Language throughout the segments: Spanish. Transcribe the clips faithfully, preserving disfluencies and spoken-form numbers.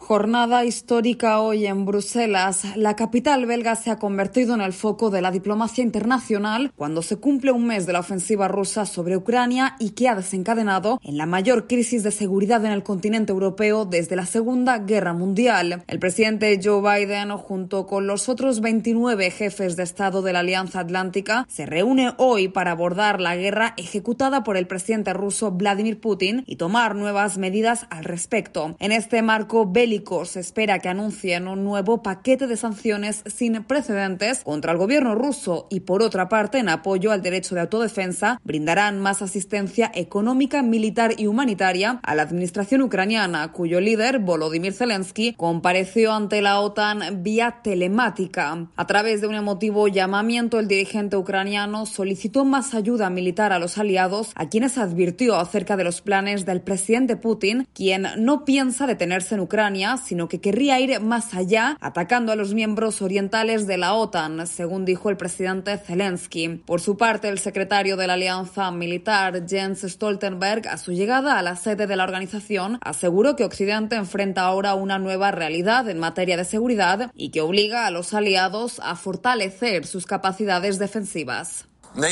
Jornada histórica hoy en Bruselas. La capital belga se ha convertido en el foco de la diplomacia internacional cuando se cumple un mes de la ofensiva rusa sobre Ucrania y que ha desencadenado en la mayor crisis de seguridad en el continente europeo desde la Segunda Guerra Mundial. El presidente Joe Biden, junto con los otros veintinueve jefes de Estado de la Alianza Atlántica, se reúne hoy para abordar la guerra ejecutada por el presidente ruso Vladimir Putin y tomar nuevas medidas al respecto. En este marco bélico se espera que anuncien un nuevo paquete de sanciones sin precedentes contra el gobierno ruso y, por otra parte, en apoyo al derecho de autodefensa, brindarán más asistencia económica, militar y humanitaria a la administración ucraniana, cuyo líder, Volodymyr Zelensky, compareció ante la OTAN vía telemática. A través de un emotivo llamamiento, el dirigente ucraniano solicitó más ayuda militar a los aliados, a quienes advirtió acerca de los planes del presidente Putin, quien no piensa detenerse en Ucrania, sino que querría ir más allá, atacando a los miembros orientales de la OTAN, según dijo el presidente Zelensky. Por su parte, el secretario de la Alianza Militar, Jens Stoltenberg, a su llegada a la sede de la organización, aseguró que Occidente enfrenta ahora una nueva realidad en materia de seguridad y que obliga a los aliados a fortalecer sus capacidades defensivas.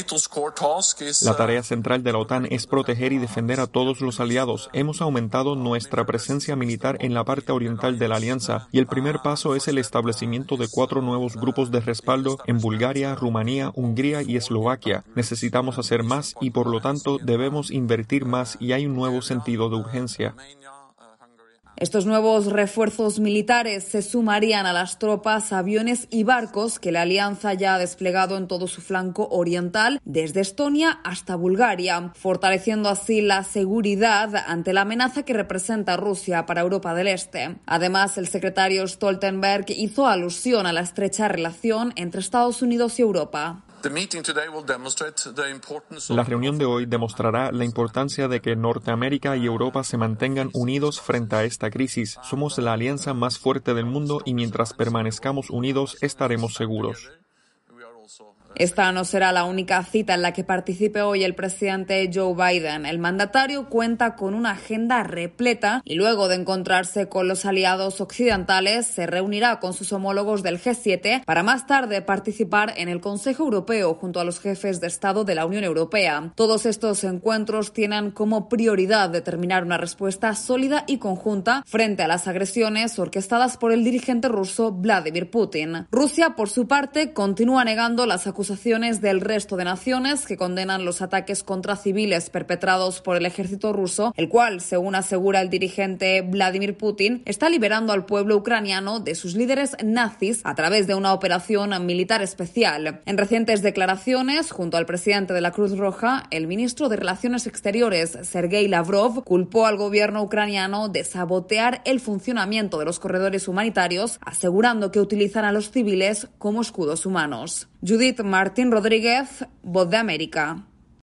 La tarea central de la OTAN es proteger y defender a todos los aliados. Hemos aumentado nuestra presencia militar en la parte oriental de la alianza y el primer paso es el establecimiento de cuatro nuevos grupos de respaldo en Bulgaria, Rumanía, Hungría y Eslovaquia. Necesitamos hacer más y por lo tanto debemos invertir más y hay un nuevo sentido de urgencia. Estos nuevos refuerzos militares se sumarían a las tropas, aviones y barcos que la alianza ya ha desplegado en todo su flanco oriental, desde Estonia hasta Bulgaria, fortaleciendo así la seguridad ante la amenaza que representa Rusia para Europa del Este. Además, el secretario Stoltenberg hizo alusión a la estrecha relación entre Estados Unidos y Europa. La reunión de hoy demostrará la importancia de que Norteamérica y Europa se mantengan unidos frente a esta crisis. Somos la alianza más fuerte del mundo y mientras permanezcamos unidos estaremos seguros. Esta no será la única cita en la que participe hoy el presidente Joe Biden. El mandatario cuenta con una agenda repleta y luego de encontrarse con los aliados occidentales se reunirá con sus homólogos del G siete para más tarde participar en el Consejo Europeo junto a los jefes de Estado de la Unión Europea. Todos estos encuentros tienen como prioridad determinar una respuesta sólida y conjunta frente a las agresiones orquestadas por el dirigente ruso Vladimir Putin. Rusia, por su parte, continúa negando las acusaciones del resto de naciones que condenan los ataques contra civiles perpetrados por el ejército ruso, el cual, según asegura el dirigente Vladimir Putin, está liberando al pueblo ucraniano de sus líderes nazis a través de una operación militar especial. En recientes declaraciones, junto al presidente de la Cruz Roja, el ministro de Relaciones Exteriores, Sergei Lavrov, culpó al gobierno ucraniano de sabotear el funcionamiento de los corredores humanitarios, asegurando que utilizan a los civiles como escudos humanos. Judith Martín Rodríguez, Voz de América.